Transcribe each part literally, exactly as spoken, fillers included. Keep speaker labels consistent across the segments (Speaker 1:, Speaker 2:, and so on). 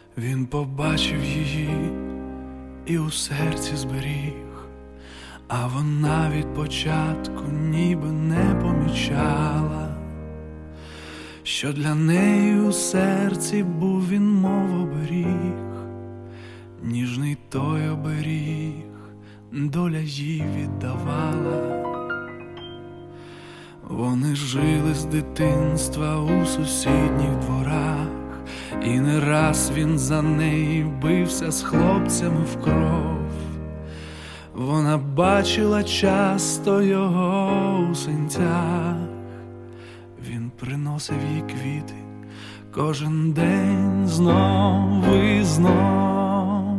Speaker 1: Він побачив її і у серці зберіг, а вона від початку ніби не помічала, що для неї у серці був він, мов оберіг, ніжний той оберіг доля їй віддавала. Вони жили з дитинства у сусідніх дворах, і не раз він за неї бився з хлопцями в кров. Вона бачила часто його у синцях, він приносив їй квіти кожен день знов і знов.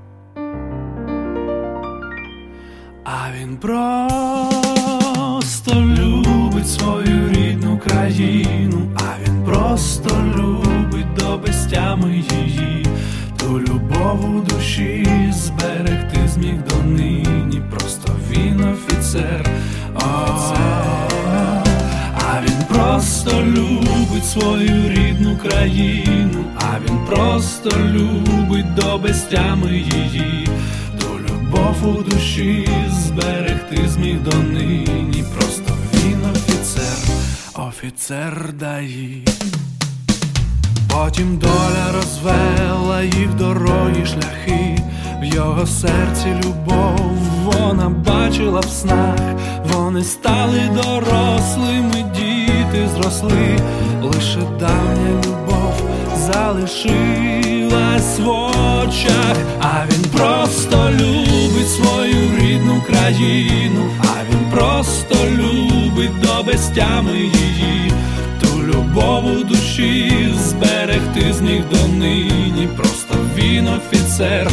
Speaker 1: А він просто любить свою рідну країну, а він просто любить до безтями її, ту любов у душі зберегти зміг донині. Просто він офіцер, офіцер. А він просто любить свою рідну країну, а він просто любить до безтями її, ту любов у душі зберегти зміг донині. Просто він офіцер, офіцер ДАІ. Потім доля розвела їх дорогі шляхи, в його серці любов вона бачила в снах. Вони стали дорослими, діти зросли, лише давня любов залишилась в очах. А він просто любить свою рідну країну, а він просто любить до безтями її, ту любов у душі зберегти зміг донині. Просто він офіцер,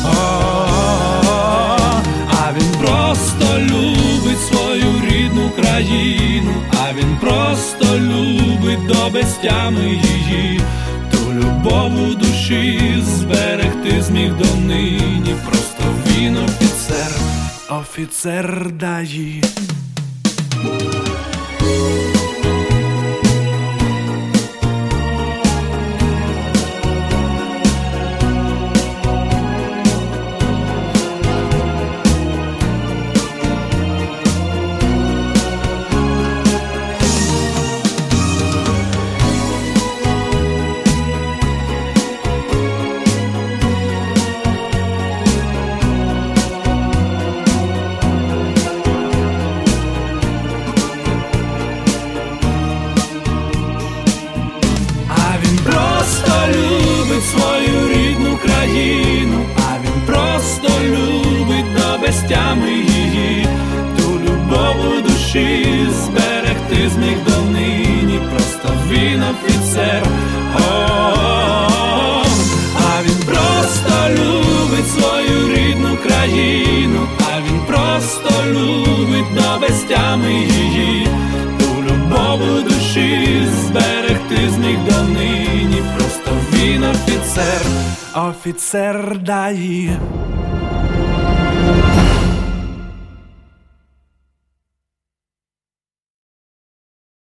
Speaker 1: о-о-о. А він просто любить свою рідну країну, а він просто любить до безтями її, ту любов у душі зберегти зміг донині. Просто він офіцер, офіцер ДАІ. Свою рідну країну, а він просто любить до безтями її, ту любов у душі зберегти зміг донині. Просто він офіцер, о-о-о. А він просто любить свою рідну країну, а він просто любить до безтями її, ту любов у душі зберегти зміг донині. Просто він офіцер, офіцер ДАІ.